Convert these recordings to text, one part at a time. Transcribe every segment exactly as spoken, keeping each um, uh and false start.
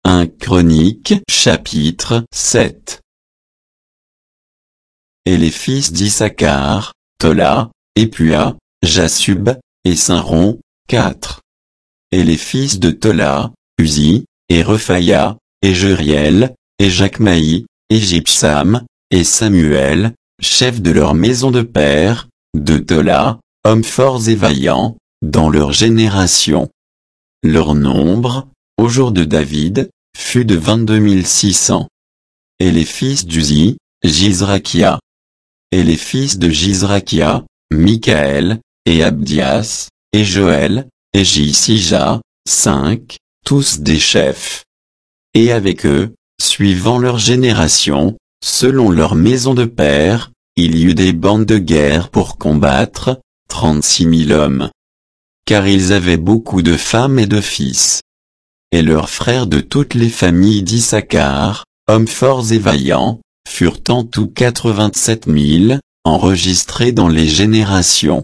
un Chroniques chapitre sept. Et les fils d'Issachar, Tola, et Pua, Jasub, et Saint-Ron, quatre. Et les fils de Tola, Uzi, et Rephaya, et Jeriel, et Jachmaï, et Jipsam, et Samuel, chefs de leur maison de père, de Tola, hommes forts et vaillants, dans leur génération. Leur nombre, au jour de David, fut de vingt-deux mille six cents. Et les fils d'Uzi, Jizrakia. Et les fils de Jizrakia, Michaël, et Abdias, et Joël, et Jisija, cinq, tous des chefs. Et avec eux, suivant leur génération, selon leur maison de père, il y eut des bandes de guerre pour combattre, trente-six mille hommes. Car ils avaient beaucoup de femmes et de fils. Et leurs frères de toutes les familles d'Issachar, hommes forts et vaillants, furent en tout quatre-vingt-sept mille, enregistrés dans les générations.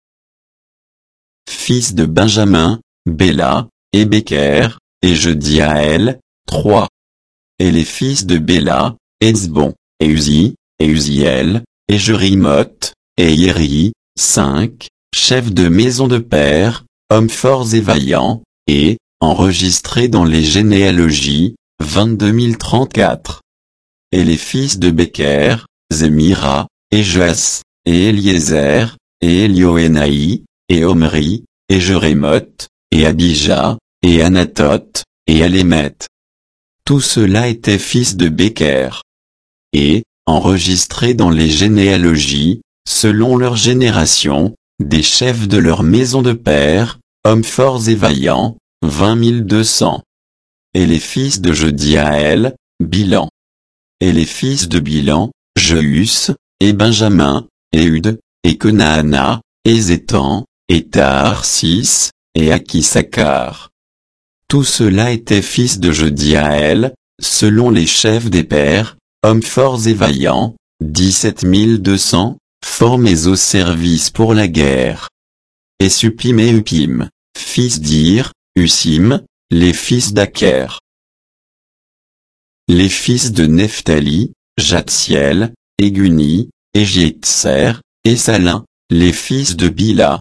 Fils de Benjamin, Béla, et Beker, et Jediaël, trois. Et les fils de Béla, Ezbon, et Uzi, et Uziel, et Jerimoth, et Yeri, cinq, chefs de maison de père, hommes forts et vaillants, et, enregistrés dans les généalogies, vingt-deux mille trente-quatre. Et les fils de Beker, Zemira, et Joas, et Eliezer, et Elioénaï, et Omri, et Jérémoth, et Abijah, et Anatoth, et Alémeth. Tout cela étaient fils de Beker. Et, enregistrés dans les généalogies, selon leur génération, des chefs de leur maison de père, hommes forts et vaillants, vingt mille deux cents. Et les fils de Jediaël, Bilan. Et les fils de Bilan, Jeus, et Benjamin, et Hud, et Kenaana, et Zétan, et Tarsis, et Akisakar. Tout cela étaient fils de Jediaël, selon les chefs des pères, hommes forts et vaillants, dix-sept mille deux cents, formés au service pour la guerre. Et Suppim et Upim, fils d'Ir, Usim, les fils d'Aker. Les fils de Nephtali, Jatsiel, et Guni, et Jétser, et Salin, les fils de Bila.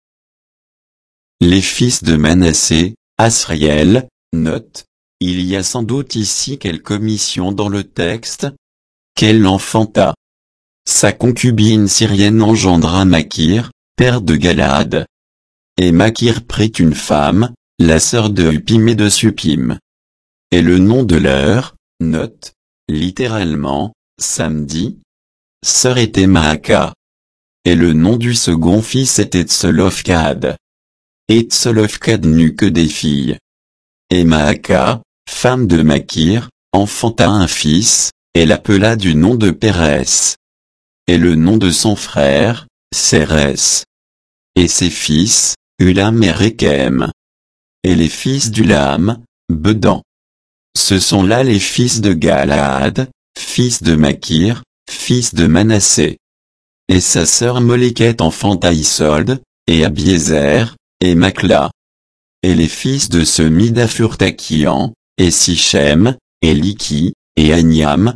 Les fils de Manassé, Asriel, note, il y a sans doute ici quelque omission dans le texte. Qu'elle enfanta. Sa concubine syrienne engendra Makir, père de Galaad. Et Makir prit une femme, la sœur de Upim et de Suppim. Et le nom de leur, note, littéralement, samedi, sœur était Maaka. Et le nom du second fils était Tselofkad. Et Tselofkad n'eut que des filles. Et Maaka, femme de Makir, enfanta un fils, et l'appela du nom de Pérès. Et le nom de son frère, Sérès. Et ses fils, Ulam et Rékem. Et les fils d'Ulam, Bedan. Ce sont là les fils de Galaad, fils de Makir, fils de Manassé. Et sa sœur Moléket enfanta Isolde, et Abiézer, et Makla. Et les fils de Semida furent Akian, et Sichem, et Liki, et Agnam.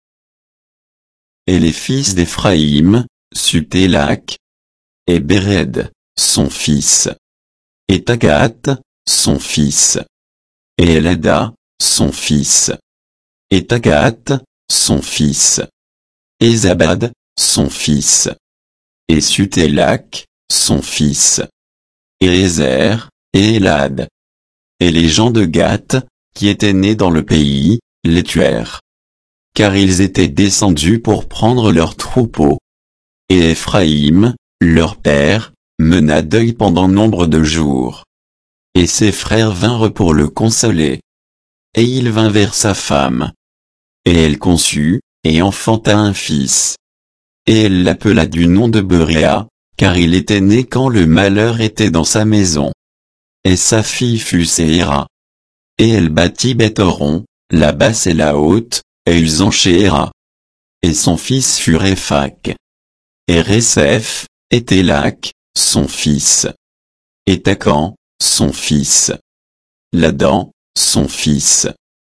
Et les fils d'Éphraïm, Sutélak, et Béred, son fils. Et Tagat, son fils. Et Elada, son fils. Et Tagat, son fils. Et Zabad, son fils. Et Sutélak, son fils. Et Ézer, et Elad. Et les gens de Gath, qui étaient nés dans le pays, les tuèrent. Car ils étaient descendus pour prendre leurs troupeaux. Et Éphraïm, leur père, mena deuil pendant nombre de jours. Et ses frères vinrent pour le consoler. Et il vint vers sa femme. Et elle conçut, et enfanta un fils. Et elle l'appela du nom de Beréa, car il était né quand le malheur était dans sa maison. Et sa fille fut Séhéra. Et elle bâtit Beth-Horon, la basse et la haute, et ils en Shéhéra. Et son fils fut Réphak. Et Récef, et Télak, son fils. Et Tacan, son fils. Ladan, son fils.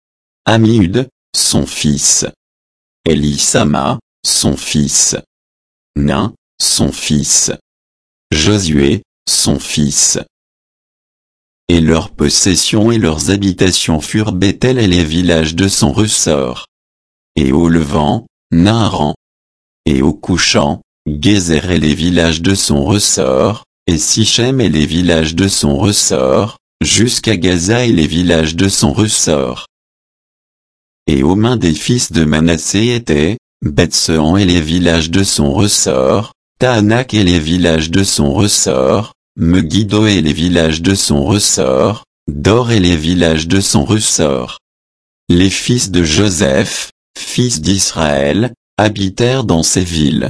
Amiud, son fils. Élishama, son fils. Nain, son fils. Josué, son fils. Et leurs possessions et leurs habitations furent Béthel et les villages de son ressort. Et au levant, Naaran. Et au couchant, Gézer et les villages de son ressort, et Sichem et les villages de son ressort, jusqu'à Gaza et les villages de son ressort. Et aux mains des fils de Manassé étaient, Beth-Sean et les villages de son ressort, Tahanak et les villages de son ressort, Megiddo et les villages de son ressort, Dor et les villages de son ressort. Les fils de Joseph, fils d'Israël, habitèrent dans ces villes.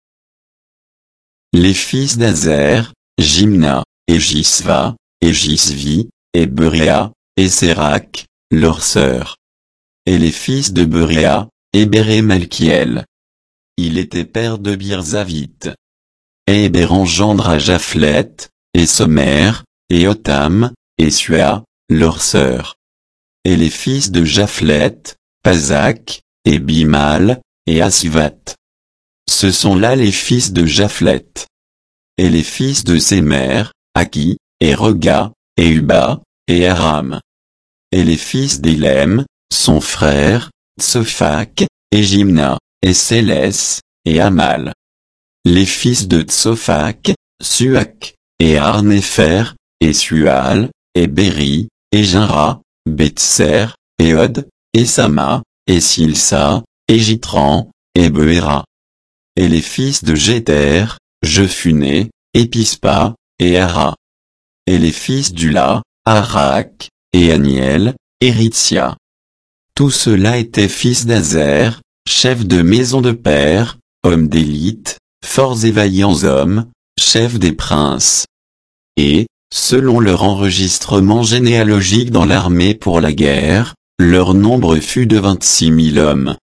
Les fils d'Azer, Jimna, et Jisva, et Jisvi, et Beria, et Sérac, leurs sœurs. Et les fils de Beria, Héber et Malkiel. Il était père de Birzavite. Et Héber engendra Japhlet, et Somer, et Otam, et Sua, leurs sœurs. Et les fils de Japhlet, Pazak, et Bimal, et Asvat. Ce sont là les fils de Japhlet. Et les fils de Sémer, Aki, et Roga, et Uba, et Aram. Et les fils d'Élem, son frère, Tsophak, et Jimna, et Sélès, et Amal. Les fils de Tsophak, Suak, et Arnépher, et Sual, et Béri, et Jinra, Betser, et Od, et Sama, et Silsa, et Jitran, et Beéra. Et les fils de Jéter, Jephuné, et Pispa, et Ara. Et les fils d'Ula, Arak, et Aniel, et Ritsia. Tous ceux-là étaient fils d'Azer, chef de maison de père, hommes d'élite, forts et vaillants hommes, chefs des princes. Et, selon leur enregistrement généalogique dans l'armée pour la guerre, leur nombre fut de vingt-six mille hommes.